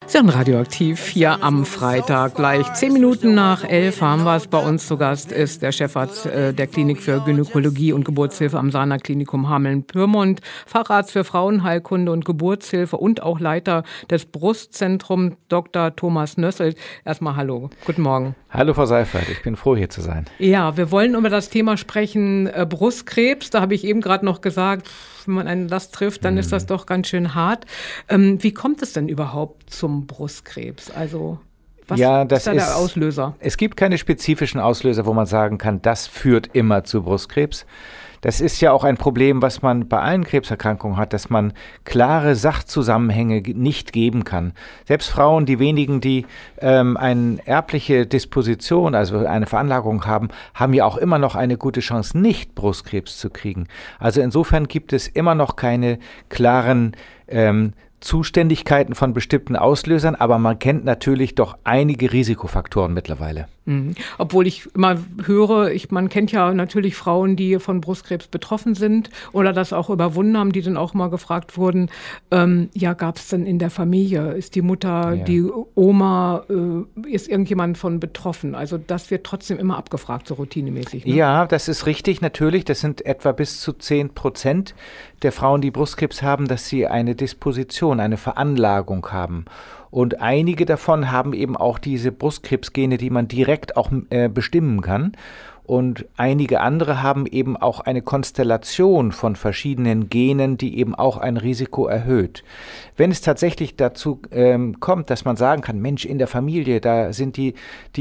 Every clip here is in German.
Sie hören Radioaktiv hier am Freitag. Gleich 10 Minuten nach 11 haben wir es. Bei uns zu Gast ist der Chefarzt der Klinik für Gynäkologie und Geburtshilfe am Sarner Klinikum Hameln-Pyrmont, Facharzt für Frauenheilkunde und Geburtshilfe und auch Leiter des Brustzentrums Dr. Thomas Nössel. Erstmal hallo, guten Morgen. Hallo Frau Seifert, ich bin froh, hier zu sein. Ja, wir wollen über das Thema sprechen, Brustkrebs. Da habe ich eben gerade noch gesagt, wenn man einen Last trifft, dann ist das doch ganz schön hart. Wie kommt es denn überhaupt zum Brustkrebs? Also was ist da der Auslöser? Es gibt keine spezifischen Auslöser, wo man sagen kann, das führt immer zu Brustkrebs. Das ist ja auch ein Problem, was man bei allen Krebserkrankungen hat, dass man klare Sachzusammenhänge nicht geben kann. Selbst Frauen, die wenigen, die eine erbliche Disposition, also eine Veranlagung haben, haben ja auch immer noch eine gute Chance, nicht Brustkrebs zu kriegen. Also insofern gibt es immer noch keine klaren Zuständigkeiten von bestimmten Auslösern, aber man kennt natürlich doch einige Risikofaktoren mittlerweile. Mhm. Obwohl ich immer höre, man kennt ja natürlich Frauen, die von Brustkrebs betroffen sind oder das auch überwunden haben, die dann auch mal gefragt wurden, gab es denn in der Familie, ist die Mutter, die Oma, ist irgendjemand von betroffen? Also das wird trotzdem immer abgefragt, so routinemäßig. Ne? Ja, das ist richtig, natürlich. Das sind etwa bis zu 10% der Frauen, die Brustkrebs haben, dass sie eine Disposition, eine Veranlagung haben. Und einige davon haben eben auch diese Brustkrebsgene, die man direkt auch bestimmen kann. Und einige andere haben eben auch eine Konstellation von verschiedenen Genen, die eben auch ein Risiko erhöht. Wenn es tatsächlich dazu kommt, dass man sagen kann, Mensch, in der Familie, da sind die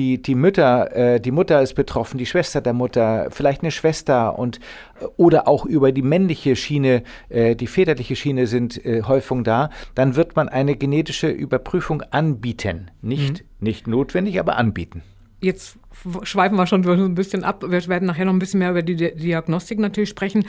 Mütter, die Mutter ist betroffen, die Schwester der Mutter, vielleicht eine Schwester oder auch über die männliche Schiene, die väterliche Schiene sind Häufungen da, dann wird man eine genetische Überprüfung anbieten. Nicht notwendig, aber anbieten. Jetzt schweifen wir schon so ein bisschen ab. Wir werden nachher noch ein bisschen mehr über die Diagnostik natürlich sprechen.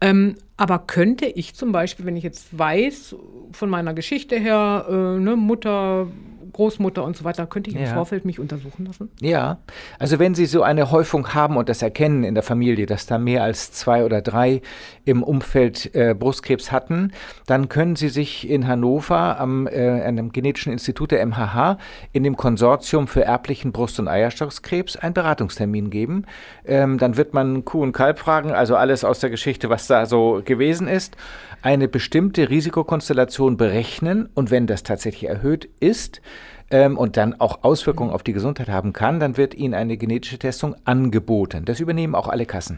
Aber könnte ich zum Beispiel, wenn ich jetzt weiß, von meiner Geschichte her, Mutter, Großmutter und so weiter, könnte ich im Vorfeld mich untersuchen lassen? Ja, also wenn Sie so eine Häufung haben und das erkennen in der Familie, dass da mehr als 2 oder 3 im Umfeld Brustkrebs hatten, dann können Sie sich in Hannover an einem genetischen Institut der MHH in dem Konsortium für erblichen Brust- und Eierstockskrebs einen Beratungstermin geben. Dann wird man Kuh und Kalb fragen, also alles aus der Geschichte, was da so gewesen ist, eine bestimmte Risikokonstellation berechnen und wenn das tatsächlich erhöht ist, und dann auch Auswirkungen auf die Gesundheit haben kann, dann wird Ihnen eine genetische Testung angeboten. Das übernehmen auch alle Kassen.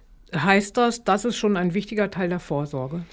Heißt das ist schon ein wichtiger Teil der Vorsorge?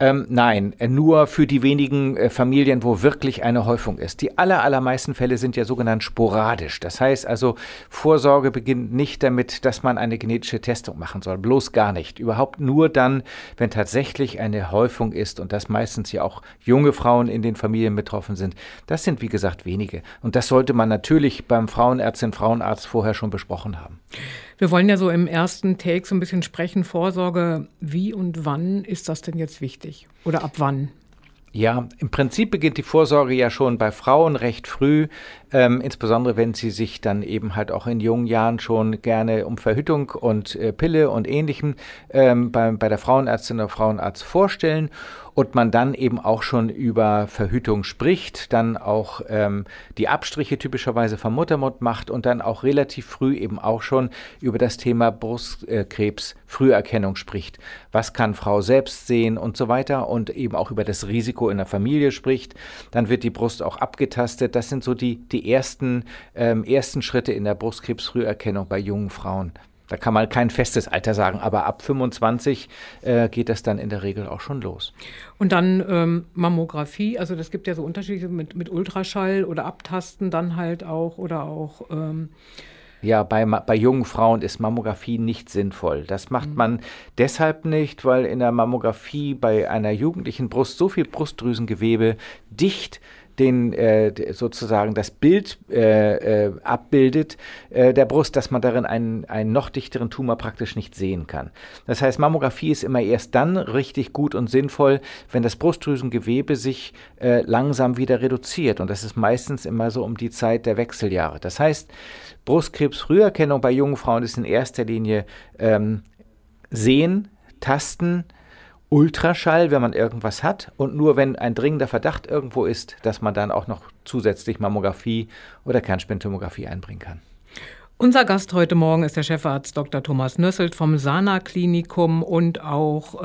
Nein, nur für die wenigen Familien, wo wirklich eine Häufung ist. Die allermeisten Fälle sind ja sogenannt sporadisch. Das heißt also, Vorsorge beginnt nicht damit, dass man eine genetische Testung machen soll. Bloß gar nicht. Überhaupt nur dann, wenn tatsächlich eine Häufung ist und dass meistens ja auch junge Frauen in den Familien betroffen sind. Das sind, wie gesagt, wenige. Und das sollte man natürlich beim Frauenärztin, Frauenarzt vorher schon besprochen haben. Wir wollen ja so im ersten Take so ein bisschen sprechen, Vorsorge. Wie und wann ist das denn jetzt wichtig? Oder ab wann? Ja, im Prinzip beginnt die Vorsorge ja schon bei Frauen recht früh, insbesondere wenn sie sich dann eben halt auch in jungen Jahren schon gerne um Verhütung und Pille und Ähnlichem bei der Frauenärztin oder Frauenarzt vorstellen und man dann eben auch schon über Verhütung spricht, dann auch die Abstriche typischerweise vom Muttermund macht und dann auch relativ früh eben auch schon über das Thema Brustkrebs Früherkennung spricht. Was kann Frau selbst sehen und so weiter und eben auch über das Risiko in der Familie spricht. Dann wird die Brust auch abgetastet. Das sind so die ersten Schritte in der Brustkrebsfrüherkennung bei jungen Frauen. Da kann man kein festes Alter sagen, aber ab 25 geht das dann in der Regel auch schon los. Und dann Mammographie, also das gibt ja so Unterschiede mit Ultraschall oder Abtasten dann halt auch oder auch... Ja, bei jungen Frauen ist Mammographie nicht sinnvoll. Das macht man deshalb nicht, weil in der Mammographie bei einer jugendlichen Brust so viel Brustdrüsengewebe dicht sozusagen das Bild abbildet der Brust, dass man darin einen noch dichteren Tumor praktisch nicht sehen kann. Das heißt, Mammographie ist immer erst dann richtig gut und sinnvoll, wenn das Brustdrüsengewebe sich langsam wieder reduziert. Und das ist meistens immer so um die Zeit der Wechseljahre. Das heißt, Brustkrebsfrüherkennung bei jungen Frauen ist in erster Linie sehen, tasten Ultraschall, wenn man irgendwas hat, und nur wenn ein dringender Verdacht irgendwo ist, dass man dann auch noch zusätzlich Mammographie oder Kernspintomographie einbringen kann. Unser Gast heute Morgen ist der Chefarzt Dr. Thomas Nösselt vom Sana-Klinikum und auch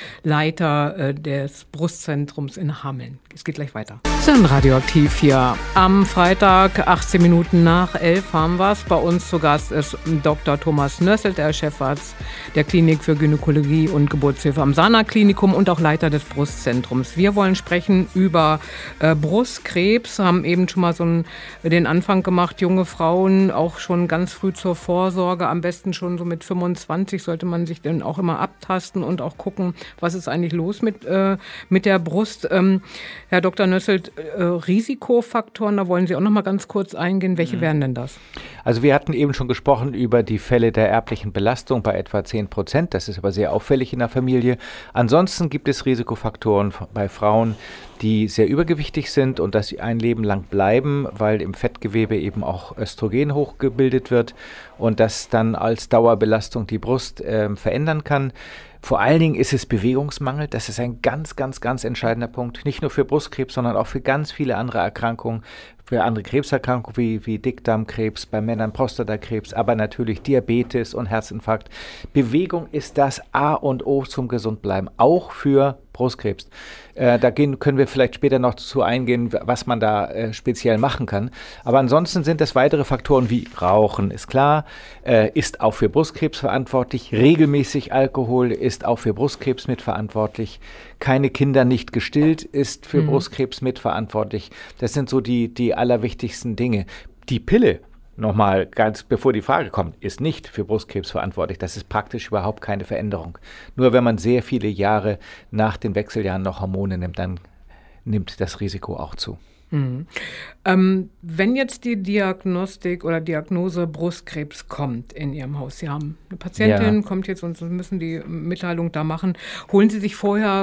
Leiter des Brustzentrums in Hameln. Es geht gleich weiter. Sind radioaktiv hier. Am Freitag, 18 Minuten nach 11 haben wir es. Bei uns zu Gast ist Dr. Thomas Nösselt, der Chefarzt der Klinik für Gynäkologie und Geburtshilfe am Sana-Klinikum und auch Leiter des Brustzentrums. Wir wollen sprechen über Brustkrebs, haben eben schon mal den Anfang gemacht, junge Frauen auch schon ganz früh zur Vorsorge, am besten schon so mit 25 sollte man sich dann auch immer abtasten und auch gucken, was ist eigentlich los mit der Brust. Herr Dr. Nösselt, Risikofaktoren, da wollen Sie auch noch mal ganz kurz eingehen. Welche wären denn das? Also wir hatten eben schon gesprochen über die Fälle der erblichen Belastung bei etwa 10%. Das ist aber sehr auffällig in der Familie. Ansonsten gibt es Risikofaktoren bei Frauen, die sehr übergewichtig sind und dass sie ein Leben lang bleiben, weil im Fettgewebe eben auch Östrogen hochgebildet wird und das dann als Dauerbelastung die Brust verändern kann. Vor allen Dingen ist es Bewegungsmangel. Das ist ein ganz, ganz, ganz entscheidender Punkt. Nicht nur für Brustkrebs, sondern auch für ganz viele andere Erkrankungen, für andere Krebserkrankungen wie Dickdarmkrebs, bei Männern Prostatakrebs, aber natürlich Diabetes und Herzinfarkt. Bewegung ist das A und O zum Gesundbleiben, auch für Brustkrebs. Da können wir vielleicht später noch dazu eingehen, was man da speziell machen kann. Aber ansonsten sind es weitere Faktoren wie Rauchen, ist klar, ist auch für Brustkrebs verantwortlich. Regelmäßig Alkohol ist auch für Brustkrebs mitverantwortlich. Keine Kinder nicht gestillt ist für Brustkrebs mitverantwortlich. Das sind so die allerwichtigsten Dinge. Die Pille, nochmal ganz bevor die Frage kommt, ist nicht für Brustkrebs verantwortlich. Das ist praktisch überhaupt keine Veränderung. Nur wenn man sehr viele Jahre nach den Wechseljahren noch Hormone nimmt, dann nimmt das Risiko auch zu. Wenn jetzt die Diagnostik oder Diagnose Brustkrebs kommt in Ihrem Haus, Sie haben eine Patientin, kommt jetzt und Sie müssen die Mitteilung da machen, holen Sie sich vorher,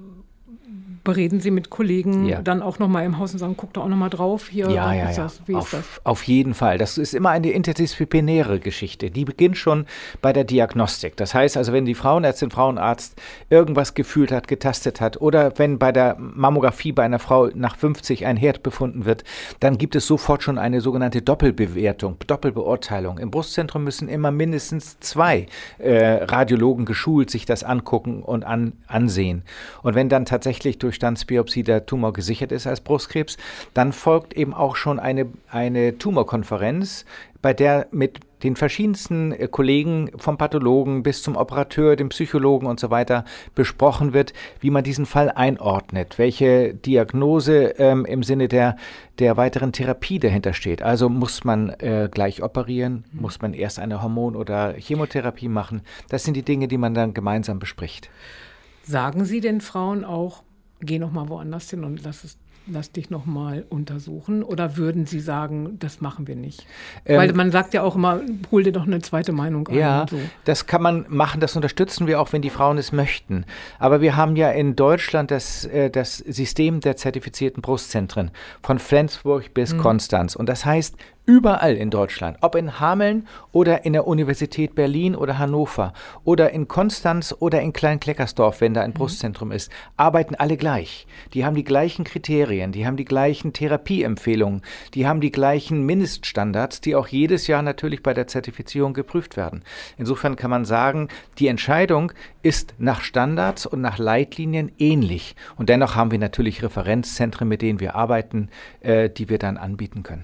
bereden Sie mit Kollegen dann auch nochmal im Haus und sagen, guck doch auch nochmal drauf hier. Wie ist das? Auf jeden Fall. Das ist immer eine interdisziplinäre Geschichte. Die beginnt schon bei der Diagnostik. Das heißt also, wenn die Frauenärztin, Frauenarzt irgendwas gefühlt hat, getastet hat oder wenn bei der Mammographie bei einer Frau nach 50 ein Herd befunden wird, dann gibt es sofort schon eine sogenannte Doppelbewertung, Doppelbeurteilung. Im Brustzentrum müssen immer mindestens 2 Radiologen geschult sich das angucken und ansehen. Und wenn dann tatsächlich durch Standsbiopsie der Tumor gesichert ist als Brustkrebs, dann folgt eben auch schon eine Tumorkonferenz, bei der mit den verschiedensten Kollegen vom Pathologen bis zum Operateur, dem Psychologen und so weiter besprochen wird, wie man diesen Fall einordnet, welche Diagnose im Sinne der weiteren Therapie dahinter steht. Also muss man gleich operieren, muss man erst eine Hormon- oder Chemotherapie machen. Das sind die Dinge, die man dann gemeinsam bespricht. Sagen Sie den Frauen auch, geh noch mal woanders hin und lass dich noch mal untersuchen? Oder würden Sie sagen, das machen wir nicht? Weil man sagt ja auch immer, hol dir doch eine zweite Meinung ein. Ja, und so. Das kann man machen, das unterstützen wir auch, wenn die Frauen es möchten. Aber wir haben ja in Deutschland das System der zertifizierten Brustzentren von Flensburg bis Konstanz. Und das heißt, überall in Deutschland, ob in Hameln oder in der Universität Berlin oder Hannover oder in Konstanz oder in Klein-Kleckersdorf, wenn da ein Brustzentrum ist, arbeiten alle gleich. Die haben die gleichen Kriterien, die haben die gleichen Therapieempfehlungen, die haben die gleichen Mindeststandards, die auch jedes Jahr natürlich bei der Zertifizierung geprüft werden. Insofern kann man sagen, die Entscheidung ist nach Standards und nach Leitlinien ähnlich. Und dennoch haben wir natürlich Referenzzentren, mit denen wir arbeiten, die wir dann anbieten können.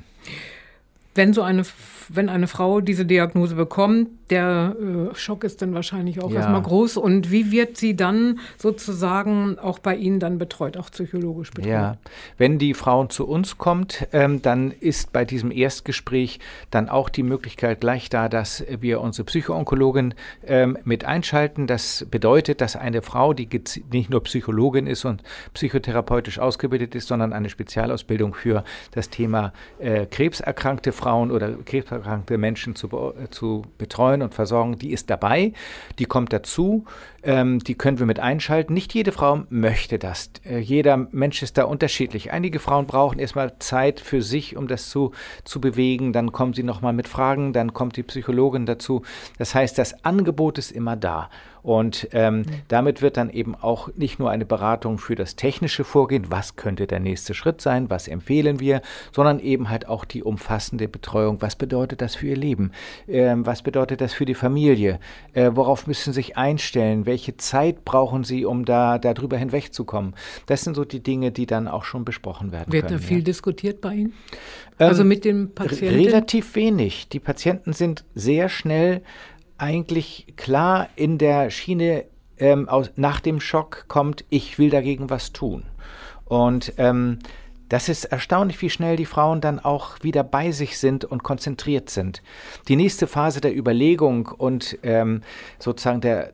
Wenn eine Frau diese Diagnose bekommt, der Schock ist dann wahrscheinlich auch erstmal groß. Und wie wird sie dann sozusagen auch bei Ihnen dann betreut, auch psychologisch betreut? Ja, wenn die Frau zu uns kommt, dann ist bei diesem Erstgespräch dann auch die Möglichkeit gleich da, dass wir unsere Psychoonkologin mit einschalten. Das bedeutet, dass eine Frau, die nicht nur Psychologin ist und psychotherapeutisch ausgebildet ist, sondern eine Spezialausbildung für das Thema krebserkrankte Frauen oder krebserkrankte Menschen zu betreuen und versorgen, die ist dabei, die kommt dazu, die können wir mit einschalten. Nicht jede Frau möchte das. Jeder Mensch ist da unterschiedlich. Einige Frauen brauchen erstmal Zeit für sich, um das zu bewegen. Dann kommen sie nochmal mit Fragen, dann kommt die Psychologin dazu. Das heißt, das Angebot ist immer da. Und damit wird dann eben auch nicht nur eine Beratung für das technische Vorgehen, was könnte der nächste Schritt sein, was empfehlen wir, sondern eben halt auch die umfassende Betreuung. Was bedeutet das für Ihr Leben? Was bedeutet das für die Familie? Worauf müssen Sie sich einstellen? Welche Zeit brauchen Sie, um darüber hinwegzukommen? Das sind so die Dinge, die dann auch schon besprochen werden können. Wird da viel diskutiert bei Ihnen? Also mit den Patienten? Relativ wenig. Die Patienten sind sehr schnell eigentlich klar in der Schiene, nach dem Schock kommt, ich will dagegen was tun. Und das ist erstaunlich, wie schnell die Frauen dann auch wieder bei sich sind und konzentriert sind. Die nächste Phase der Überlegung und sozusagen der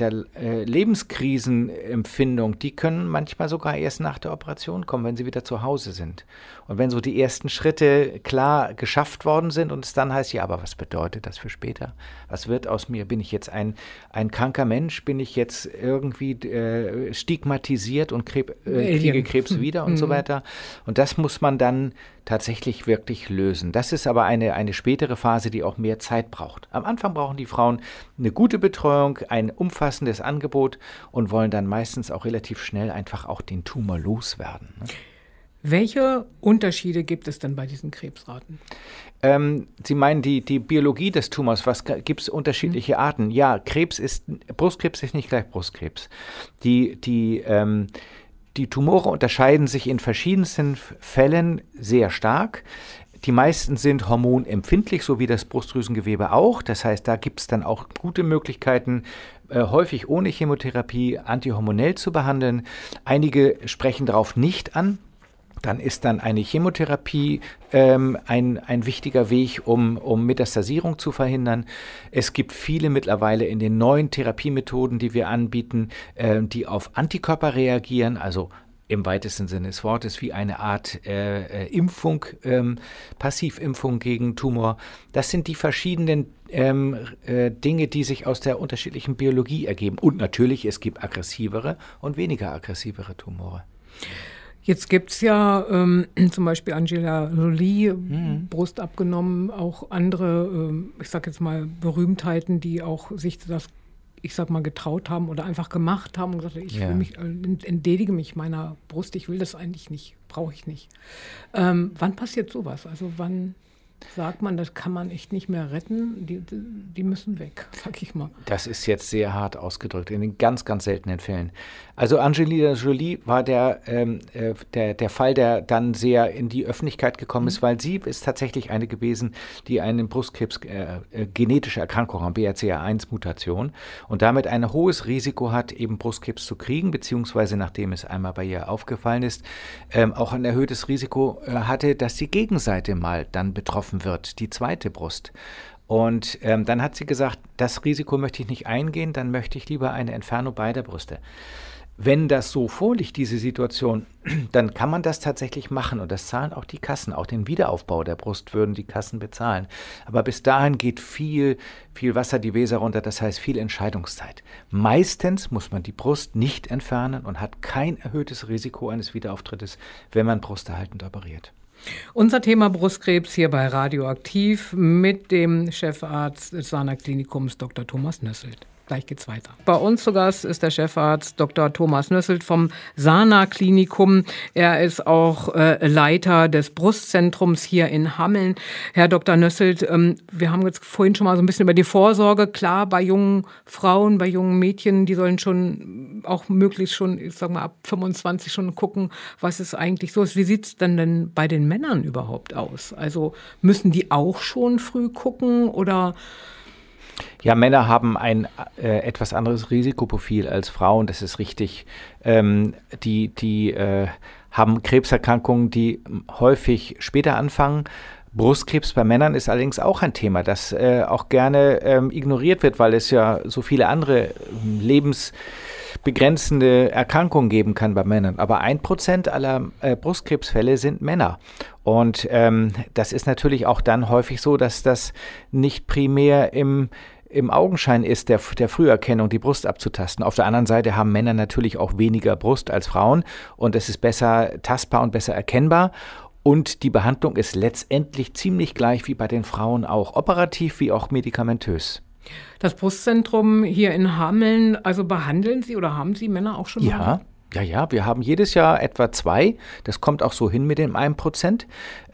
Lebenskrisenempfindung, die können manchmal sogar erst nach der Operation kommen, wenn sie wieder zu Hause sind. Und wenn so die ersten Schritte klar geschafft worden sind und es dann heißt, ja, aber was bedeutet das für später? Was wird aus mir? Bin ich jetzt ein kranker Mensch? Bin ich jetzt irgendwie stigmatisiert und kriege Krebs wieder und so weiter? Und das muss man dann tatsächlich wirklich lösen. Das ist aber eine spätere Phase, die auch mehr Zeit braucht. Am Anfang brauchen die Frauen eine gute Betreuung, ein umfassendes Angebot und wollen dann meistens auch relativ schnell einfach auch den Tumor loswerden. Welche Unterschiede gibt es denn bei diesen Krebsraten? Sie meinen die Biologie des Tumors, gibt es unterschiedliche Arten? Ja, Brustkrebs ist nicht gleich Brustkrebs. Die Tumore unterscheiden sich in verschiedensten Fällen sehr stark. Die meisten sind hormonempfindlich, so wie das Brustdrüsengewebe auch. Das heißt, da gibt es dann auch gute Möglichkeiten, häufig ohne Chemotherapie antihormonell zu behandeln. Einige sprechen darauf nicht an. Dann ist dann eine Chemotherapie ein wichtiger Weg, um Metastasierung zu verhindern. Es gibt viele mittlerweile in den neuen Therapiemethoden, die wir anbieten, die auf Antikörper reagieren, also im weitesten Sinne des Wortes wie eine Art Impfung, Passivimpfung gegen Tumor. Das sind die verschiedenen Dinge, die sich aus der unterschiedlichen Biologie ergeben. Und natürlich, es gibt aggressivere und weniger aggressivere Tumore. Jetzt gibt es ja zum Beispiel Angelina Jolie, Brust abgenommen, auch andere, ich sag jetzt mal, Berühmtheiten, die auch sich das, ich sag mal, getraut haben oder einfach gemacht haben und gesagt haben, ich will mich, entledige mich meiner Brust, ich will das eigentlich nicht, brauche ich nicht. Wann passiert sowas? Also wann sagt man, das kann man echt nicht mehr retten, die müssen weg, sag ich mal. Das ist jetzt sehr hart ausgedrückt, in den ganz, ganz seltenen Fällen. Also Angelina Jolie war der Fall, der dann sehr in die Öffentlichkeit gekommen ist, weil sie ist tatsächlich eine gewesen, die einen Brustkrebs, genetische Erkrankung haben, BRCA1-Mutation und damit ein hohes Risiko hat, eben Brustkrebs zu kriegen, beziehungsweise nachdem es einmal bei ihr aufgefallen ist, auch ein erhöhtes Risiko hatte, dass die Gegenseite mal dann betroffen wird, die zweite Brust. Und dann hat sie gesagt, das Risiko möchte ich nicht eingehen, dann möchte ich lieber eine Entfernung beider Brüste. Wenn das so vorliegt, diese Situation, dann kann man das tatsächlich machen und das zahlen auch die Kassen. Auch den Wiederaufbau der Brust würden die Kassen bezahlen. Aber bis dahin geht viel Wasser die Weser runter, das heißt viel Entscheidungszeit. Meistens muss man die Brust nicht entfernen und hat kein erhöhtes Risiko eines Wiederauftrittes, wenn man brusterhaltend operiert. Unser Thema Brustkrebs hier bei Radioaktiv mit dem Chefarzt des Sana Klinikums Dr. Thomas Nösselt. Gleich geht's weiter. Bei uns zu Gast ist der Chefarzt Dr. Thomas Nösselt vom Sana Klinikum. Er ist auch Leiter des Brustzentrums hier in Hameln. Herr Dr. Nösselt, wir haben jetzt vorhin schon mal so ein bisschen über die Vorsorge. Klar, bei jungen Frauen, bei jungen Mädchen, die sollen schon auch möglichst schon, ich sag mal, ab 25 schon gucken, was es eigentlich so ist. Wie sieht's denn bei den Männern überhaupt aus? Also müssen die auch schon früh gucken oder? Ja, Männer haben ein etwas anderes Risikoprofil als Frauen, das ist richtig. Die haben Krebserkrankungen, die häufig später anfangen. Brustkrebs bei Männern ist allerdings auch ein Thema, das auch gerne ignoriert wird, weil es ja so viele andere lebensbegrenzende Erkrankungen geben kann bei Männern. Aber 1% aller Brustkrebsfälle sind Männer. Und das ist natürlich auch dann häufig so, dass das nicht primär im Augenschein ist, der Früherkennung die Brust abzutasten. Auf der anderen Seite haben Männer natürlich auch weniger Brust als Frauen und es ist besser tastbar und besser erkennbar. Und die Behandlung ist letztendlich ziemlich gleich wie bei den Frauen auch, operativ wie auch medikamentös. Das Brustzentrum hier in Hameln, also behandeln Sie oder haben Sie Männer auch schon behandelt? Ja, wir haben jedes Jahr etwa 2, das kommt auch so hin mit dem 1%,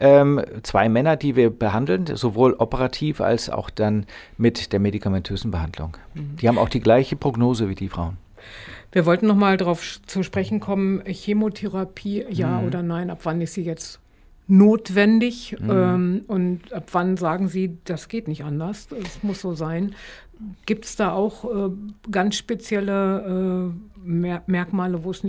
2 Männer, die wir behandeln, sowohl operativ als auch dann mit der medikamentösen Behandlung. Die haben auch die gleiche Prognose wie die Frauen. Wir wollten noch mal darauf zu sprechen kommen, Chemotherapie, ja oder nein, ab wann ist sie jetzt notwendig und ab wann sagen Sie, das geht nicht anders, es muss so sein. Gibt es da auch ganz spezielle Merkmale, wo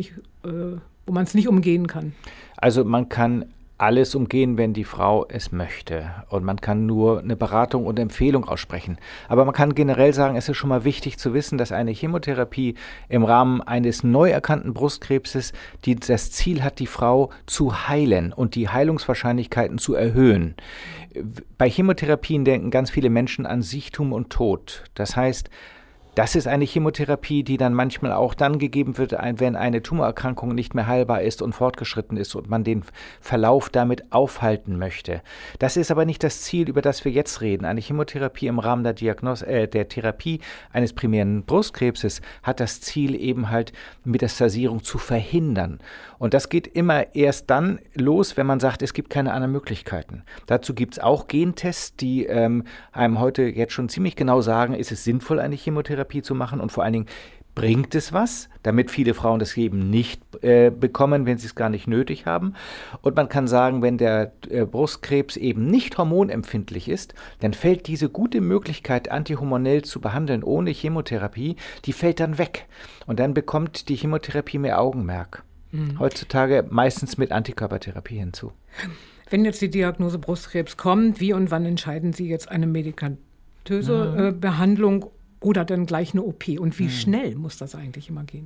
man es nicht umgehen kann? Also man kann alles umgehen, wenn die Frau es möchte. Und man kann nur eine Beratung und Empfehlung aussprechen. Aber man kann generell sagen, es ist schon mal wichtig zu wissen, dass eine Chemotherapie im Rahmen eines neu erkannten Brustkrebses das Ziel hat, die Frau zu heilen und die Heilungswahrscheinlichkeiten zu erhöhen. Bei Chemotherapien denken ganz viele Menschen an Siechtum und Tod. Das heißt, das ist eine Chemotherapie, die dann manchmal auch dann gegeben wird, wenn eine Tumorerkrankung nicht mehr heilbar ist und fortgeschritten ist und man den Verlauf damit aufhalten möchte. Das ist aber nicht das Ziel, über das wir jetzt reden. Eine Chemotherapie im Rahmen der Therapie eines primären Brustkrebses hat das Ziel eben halt Metastasierung zu verhindern. Und das geht immer erst dann los, wenn man sagt, es gibt keine anderen Möglichkeiten. Dazu gibt es auch Gentests, die einem heute jetzt schon ziemlich genau sagen, ist es sinnvoll, eine Chemotherapie zu machen und vor allen Dingen bringt es was, damit viele Frauen das eben nicht bekommen, wenn sie es gar nicht nötig haben. Und man kann sagen, wenn der Brustkrebs eben nicht hormonempfindlich ist, dann fällt diese gute Möglichkeit, antihormonell zu behandeln ohne Chemotherapie, die fällt dann weg. Und dann bekommt die Chemotherapie mehr Augenmerk. Heutzutage meistens mit Antikörpertherapie hinzu. Wenn jetzt die Diagnose Brustkrebs kommt, wie und wann entscheiden Sie jetzt eine medikamentöse Behandlung oder dann gleich eine OP? Und wie schnell muss das eigentlich immer gehen?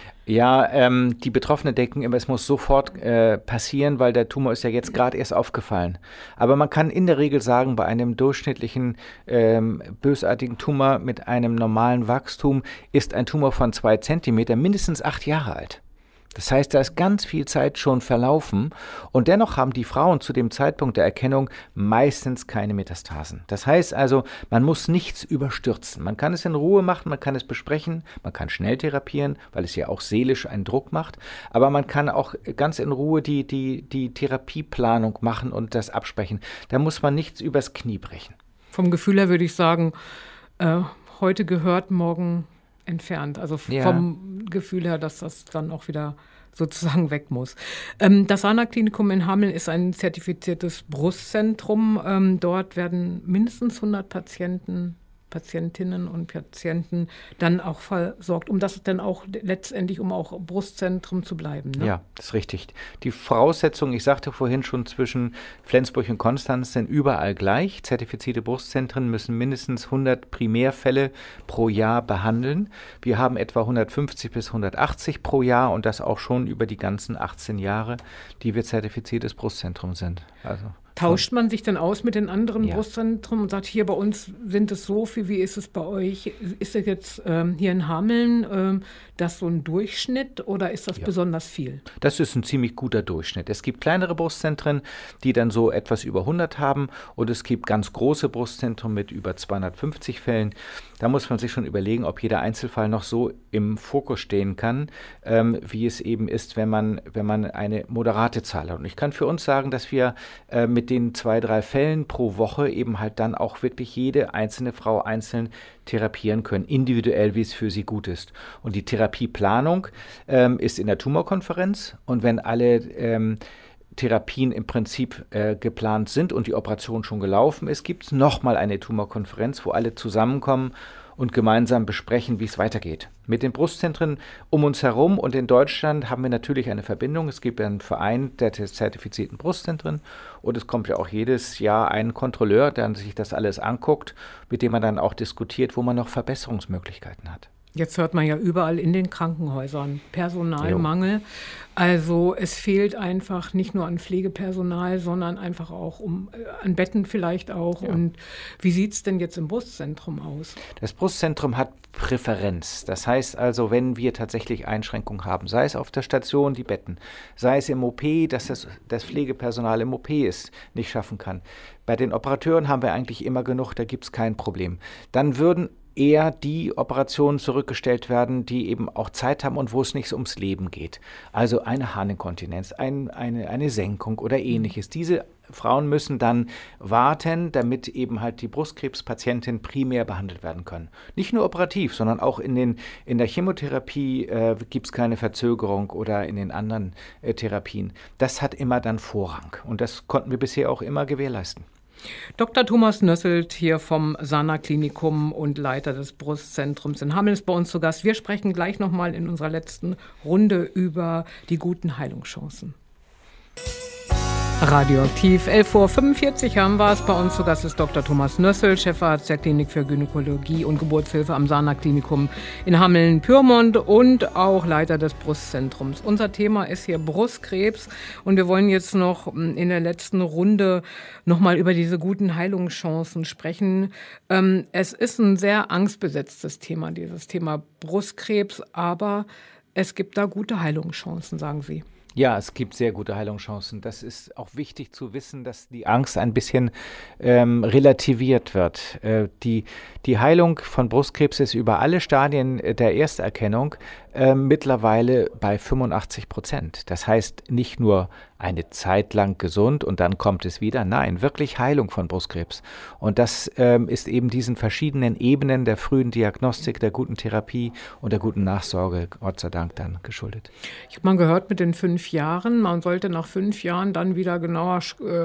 Ja, die Betroffenen denken immer, es muss sofort passieren, weil der Tumor ist ja jetzt gerade erst aufgefallen. Aber man kann in der Regel sagen, bei einem durchschnittlichen bösartigen Tumor mit einem normalen Wachstum ist ein Tumor von 2 Zentimeter mindestens 8 Jahre alt. Das heißt, da ist ganz viel Zeit schon verlaufen und dennoch haben die Frauen zu dem Zeitpunkt der Erkennung meistens keine Metastasen. Das heißt also, man muss nichts überstürzen. Man kann es in Ruhe machen, man kann es besprechen, man kann schnell therapieren, weil es ja auch seelisch einen Druck macht, aber man kann auch ganz in Ruhe die Therapieplanung machen und das absprechen. Da muss man nichts übers Knie brechen. Vom Gefühl her würde ich sagen, heute gehört, morgen entfernt. Also vom Gefühl her, dass das dann auch wieder sozusagen weg muss. Das Sana-Klinikum in Hameln ist ein zertifiziertes Brustzentrum. Dort werden mindestens 100 Patientinnen und Patienten dann auch versorgt, um das dann auch letztendlich, um auch Brustzentrum zu bleiben. Ne? Ja, das ist richtig. Die Voraussetzungen, ich sagte vorhin schon, zwischen Flensburg und Konstanz sind überall gleich. Zertifizierte Brustzentren müssen mindestens 100 Primärfälle pro Jahr behandeln. Wir haben etwa 150 bis 180 pro Jahr und das auch schon über die ganzen 18 Jahre, die wir zertifiziertes Brustzentrum sind. Also tauscht man sich dann aus mit den anderen Brustzentren und sagt, hier bei uns sind es so viel, wie ist es bei euch? Ist es jetzt hier in Hameln das so ein Durchschnitt oder ist das besonders viel? Das ist ein ziemlich guter Durchschnitt. Es gibt kleinere Brustzentren, die dann so etwas über 100 haben und es gibt ganz große Brustzentren mit über 250 Fällen. Da muss man sich schon überlegen, ob jeder Einzelfall noch so im Fokus stehen kann, wie es eben ist, wenn man eine moderate Zahl hat. Und ich kann für uns sagen, dass wir mit den 2, 3 Fällen pro Woche eben halt dann auch wirklich jede einzelne Frau einzeln therapieren können, individuell, wie es für sie gut ist. Und die Therapieplanung ist in der Tumorkonferenz und wenn alle Therapien im Prinzip geplant sind und die Operation schon gelaufen ist, gibt es nochmal eine Tumorkonferenz, wo alle zusammenkommen und gemeinsam besprechen, wie es weitergeht. Mit den Brustzentren um uns herum und in Deutschland haben wir natürlich eine Verbindung. Es gibt einen Verein der zertifizierten Brustzentren und es kommt ja auch jedes Jahr ein Kontrolleur, der sich das alles anguckt, mit dem man dann auch diskutiert, wo man noch Verbesserungsmöglichkeiten hat. Jetzt hört man ja überall in den Krankenhäusern Personalmangel. Also es fehlt einfach nicht nur an Pflegepersonal, sondern einfach auch an Betten vielleicht auch. Ja. Und wie sieht es denn jetzt im Brustzentrum aus? Das Brustzentrum hat Präferenz. Das heißt also, wenn wir tatsächlich Einschränkungen haben, sei es auf der Station die Betten, sei es im OP, dass das Pflegepersonal im OP nicht schaffen kann. Bei den Operateuren haben wir eigentlich immer genug, da gibt es kein Problem. Dann würden eher die Operationen zurückgestellt werden, die eben auch Zeit haben und wo es nicht ums Leben geht. Also eine Harninkontinenz, eine Senkung oder ähnliches. Diese Frauen müssen dann warten, damit eben halt die Brustkrebspatientinnen primär behandelt werden können. Nicht nur operativ, sondern auch in der Chemotherapie gibt es keine Verzögerung oder in den anderen Therapien. Das hat immer dann Vorrang und das konnten wir bisher auch immer gewährleisten. Dr. Thomas Nösselt hier vom Sana Klinikum und Leiter des Brustzentrums in Hameln ist bei uns zu Gast. Wir sprechen gleich nochmal in unserer letzten Runde über die guten Heilungschancen. Radioaktiv, 11:45 Uhr haben wir es. Bei uns zu Gast ist Dr. Thomas Nösselt, Chefarzt der Klinik für Gynäkologie und Geburtshilfe am Sana Klinikum in Hameln-Pyrmont und auch Leiter des Brustzentrums. Unser Thema ist hier Brustkrebs und wir wollen jetzt noch in der letzten Runde nochmal über diese guten Heilungschancen sprechen. Es ist ein sehr angstbesetztes Thema, dieses Thema Brustkrebs, aber es gibt da gute Heilungschancen, sagen Sie. Ja, es gibt sehr gute Heilungschancen. Das ist auch wichtig zu wissen, dass die Angst ein bisschen relativiert wird. Die Heilung von Brustkrebs ist über alle Stadien der Ersterkennung mittlerweile bei 85%. Das heißt nicht nur eine Zeit lang gesund und dann kommt es wieder. Nein, wirklich Heilung von Brustkrebs. Und das ist eben diesen verschiedenen Ebenen der frühen Diagnostik, der guten Therapie und der guten Nachsorge, Gott sei Dank, dann geschuldet. Ich habe mal gehört mit den 5 Jahren, man sollte nach 5 Jahren dann wieder genauer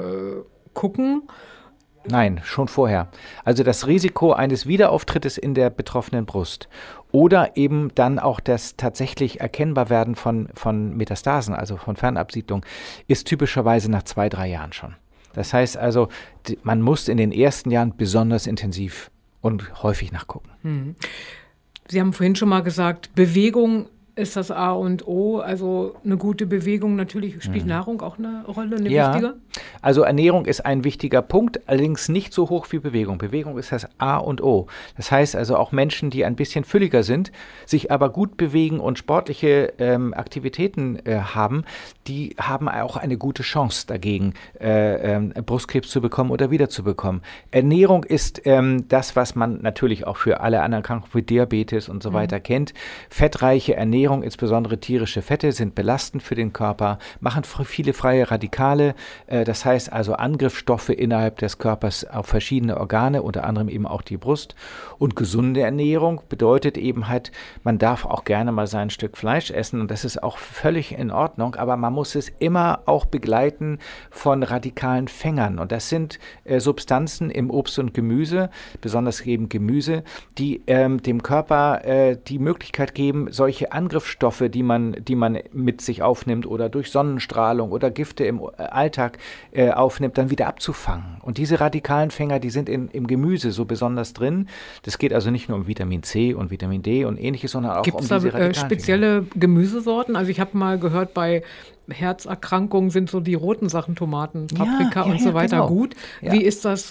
gucken. Nein, schon vorher. Also das Risiko eines Wiederauftrittes in der betroffenen Brust oder eben dann auch das tatsächlich Erkennbarwerden von Metastasen, also von Fernabsiedlung, ist typischerweise nach 2-3 Jahren schon. Das heißt also, man muss in den ersten Jahren besonders intensiv und häufig nachgucken. Sie haben vorhin schon mal gesagt, Bewegung ist das A und O, also eine gute Bewegung. Natürlich spielt Nahrung auch eine Rolle, eine wichtige? Also Ernährung ist ein wichtiger Punkt, allerdings nicht so hoch wie Bewegung. Bewegung ist das A und O. Das heißt also auch Menschen, die ein bisschen fülliger sind, sich aber gut bewegen und sportliche Aktivitäten haben, die haben auch eine gute Chance dagegen, Brustkrebs zu bekommen oder wiederzubekommen. Ernährung ist das, was man natürlich auch für alle anderen Krankheiten wie Diabetes und so weiter kennt. Fettreiche Ernährung, insbesondere tierische Fette, sind belastend für den Körper, machen viele freie Radikale. Das heißt also Angriffsstoffe innerhalb des Körpers auf verschiedene Organe, unter anderem eben auch die Brust. Und gesunde Ernährung bedeutet eben halt, man darf auch gerne mal sein Stück Fleisch essen und das ist auch völlig in Ordnung, aber man muss es immer auch begleiten von radikalen Fängern. Und das sind Substanzen im Obst und Gemüse, besonders eben Gemüse, die dem Körper die Möglichkeit geben, solche Angriffsstoffe, die man mit sich aufnimmt oder durch Sonnenstrahlung oder Gifte im Alltag aufnimmt, dann wieder abzufangen. Und diese radikalen Fänger, die sind im Gemüse so besonders drin. Das geht also nicht nur um Vitamin C und Vitamin D und ähnliches, sondern auch um diese radikalen Gibt's da spezielle Gemüsesorten? Also ich habe mal gehört, bei Herzerkrankungen sind so die roten Sachen, Tomaten, Paprika und so weiter genau. Gut. Ja. Wie ist das,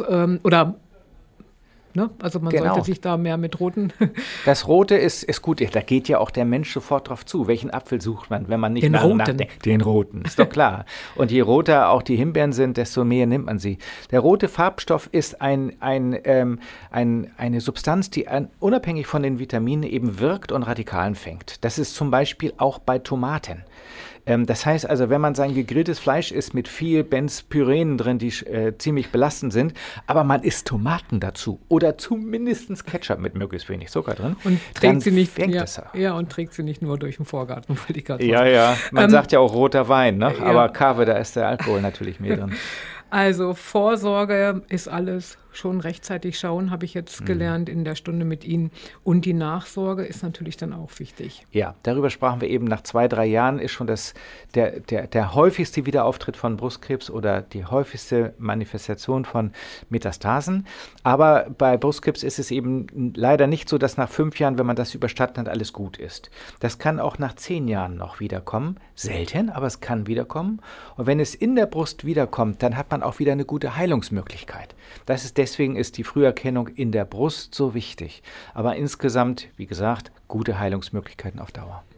also man sollte sich da mehr mit roten... Das Rote ist gut, da geht ja auch der Mensch sofort drauf zu. Welchen Apfel sucht man, wenn man nicht nachdenkt? Den roten, ist doch klar. Und je roter auch die Himbeeren sind, desto mehr nimmt man sie. Der rote Farbstoff ist eine Substanz, die unabhängig von den Vitaminen eben wirkt und Radikalen fängt. Das ist zum Beispiel auch bei Tomaten. Das heißt also, wenn man sein gegrilltes Fleisch isst mit viel Benzpyrenen drin, die ziemlich belastend sind, aber man isst Tomaten dazu oder zumindest Ketchup mit möglichst wenig Zucker drin, und trägt sie nicht, und trägt sie nicht nur durch den Vorgarten, wollte ich gerade sagen. Ja, man sagt ja auch roter Wein, ne? Aber Kave, da ist der Alkohol natürlich mehr drin. Also Vorsorge ist alles, schon rechtzeitig schauen, habe ich jetzt gelernt in der Stunde mit Ihnen. Und die Nachsorge ist natürlich dann auch wichtig. Ja, darüber sprachen wir eben. Nach 2-3 Jahren ist schon der häufigste Wiederauftritt von Brustkrebs oder die häufigste Manifestation von Metastasen. Aber bei Brustkrebs ist es eben leider nicht so, dass nach 5 Jahren, wenn man das überstanden hat, alles gut ist. Das kann auch nach 10 Jahren noch wiederkommen. Selten, aber es kann wiederkommen. Und wenn es in der Brust wiederkommt, dann hat man auch wieder eine gute Heilungsmöglichkeit. Deswegen ist die Früherkennung in der Brust so wichtig. Aber insgesamt, wie gesagt, gute Heilungsmöglichkeiten auf Dauer.